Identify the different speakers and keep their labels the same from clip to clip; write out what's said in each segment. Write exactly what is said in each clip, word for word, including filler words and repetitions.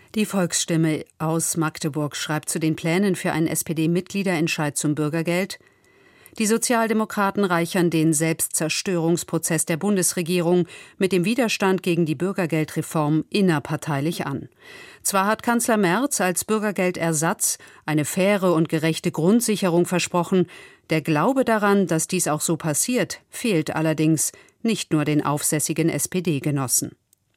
Speaker 1: Die Volksstimme aus Magdeburg schreibt zu den Plänen für einen S P D-Mitgliederentscheid zum Bürgergeld: Die Sozialdemokraten reichern den Selbstzerstörungsprozess der Bundesregierung mit dem Widerstand gegen die Bürgergeldreform innerparteilich an. Zwar hat Kanzler Merz als Bürgergeldersatz eine faire und gerechte Grundsicherung versprochen, der Glaube daran, dass dies auch so passiert, fehlt allerdings nicht nur den aufsässigen S P D-Genossen.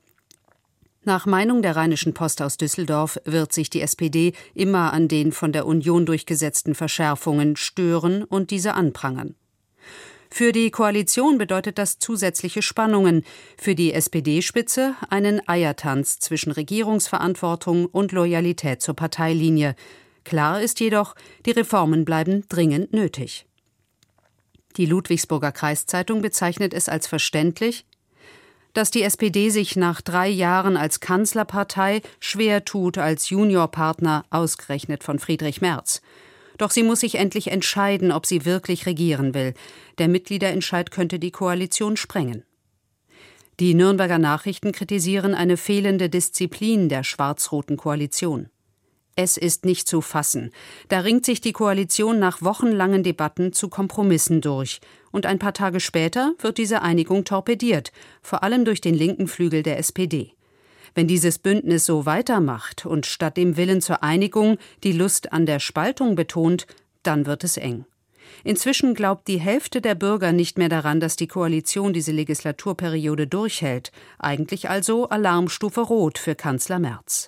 Speaker 1: Nach Meinung der Rheinischen Post aus Düsseldorf wird sich die S P D immer an den von der Union durchgesetzten Verschärfungen stören und diese anprangern. Für die Koalition bedeutet das zusätzliche Spannungen, für die S P D-Spitze einen Eiertanz zwischen Regierungsverantwortung und Loyalität zur Parteilinie. Klar ist jedoch, die Reformen bleiben dringend nötig. Die Ludwigsburger Kreiszeitung bezeichnet es als verständlich, dass die S P D sich nach drei Jahren als Kanzlerpartei schwer tut als Juniorpartner, ausgerechnet von Friedrich Merz. Doch sie muss sich endlich entscheiden, ob sie wirklich regieren will. Der Mitgliederentscheid könnte die Koalition sprengen. Die Nürnberger Nachrichten kritisieren eine fehlende Disziplin der schwarz-roten Koalition. Es ist nicht zu fassen. Da ringt sich die Koalition nach wochenlangen Debatten zu Kompromissen durch. Und ein paar Tage später wird diese Einigung torpediert, vor allem durch den linken Flügel der S P D. Wenn dieses Bündnis so weitermacht und statt dem Willen zur Einigung die Lust an der Spaltung betont, dann wird es eng. Inzwischen glaubt die Hälfte der Bürger nicht mehr daran, dass die Koalition diese Legislaturperiode durchhält. Eigentlich also Alarmstufe Rot für Kanzler Merz.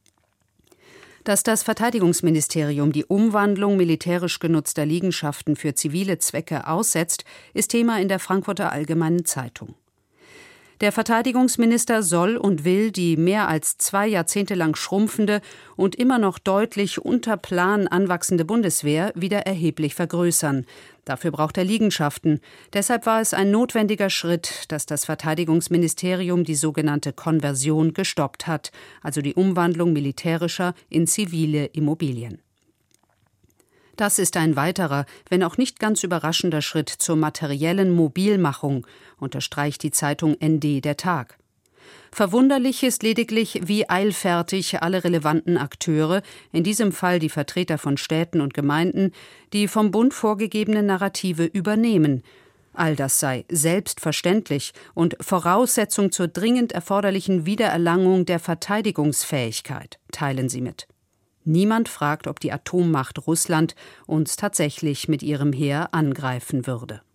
Speaker 1: Dass das Verteidigungsministerium die Umwandlung militärisch genutzter Liegenschaften für zivile Zwecke aussetzt, ist Thema in der Frankfurter Allgemeinen Zeitung. Der Verteidigungsminister soll und will die mehr als zwei Jahrzehnte lang schrumpfende und immer noch deutlich unter Plan anwachsende Bundeswehr wieder erheblich vergrößern. Dafür braucht er Liegenschaften. Deshalb war es ein notwendiger Schritt, dass das Verteidigungsministerium die sogenannte Konversion gestoppt hat, also die Umwandlung militärischer in zivile Immobilien. Das ist ein weiterer, wenn auch nicht ganz überraschender Schritt zur materiellen Mobilmachung, unterstreicht die Zeitung N D der Tag. Verwunderlich ist lediglich, wie eilfertig alle relevanten Akteure, in diesem Fall die Vertreter von Städten und Gemeinden, die vom Bund vorgegebene Narrative übernehmen. All das sei selbstverständlich und Voraussetzung zur dringend erforderlichen Wiedererlangung der Verteidigungsfähigkeit, teilen sie mit. Niemand fragt, ob die Atommacht Russland uns tatsächlich mit ihrem Heer angreifen würde.